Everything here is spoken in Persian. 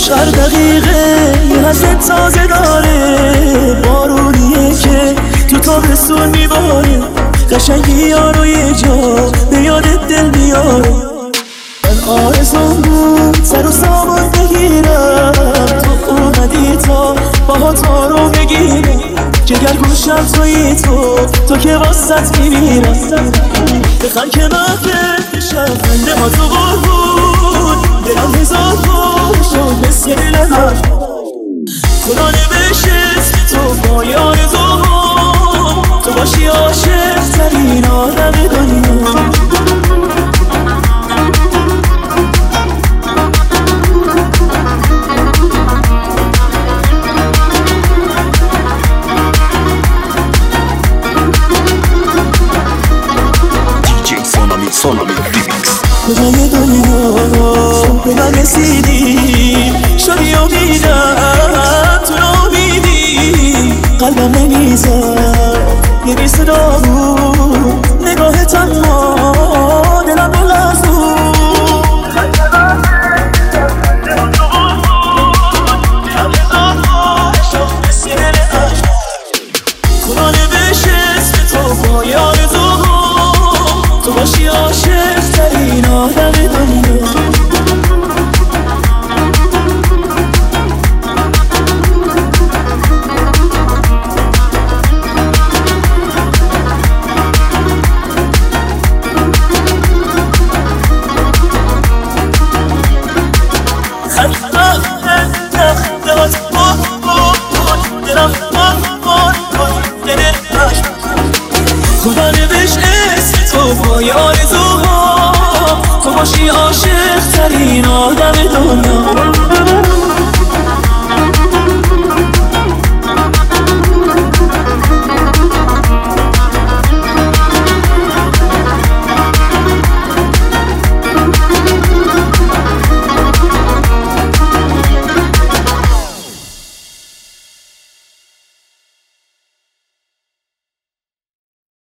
عشق هر دقیقه یه حسد تازه داره، بارونیه که تو تابستون میباره، قشنگی یارو یه جا به یادت دل میاره. من آرزوم بود سر و سامان بگیرم، تو اومدی تا باهات آروم بگیرم، جگر گوشم توی تو که واسط میمیرم. بخن که محفل بشم خنده ها تو قربون، دلم هزار بار شد مثل لحظه خدا نوشت اسم تو با یار تو باشی عاشق ترین آدم دنیا. کجای دنیا به من رسیدی، شدی امیدم تو نامیدی، قلبم نمیزد یه بی صدا بود نگاهت، اما دلم بلرز بود. خدا نوشت اسم تو با یار تو باشی عاشق ترین آدم دنیا. خدا نوشت اسم تو با یار تو باشی عاشق ترین آدم دنیا.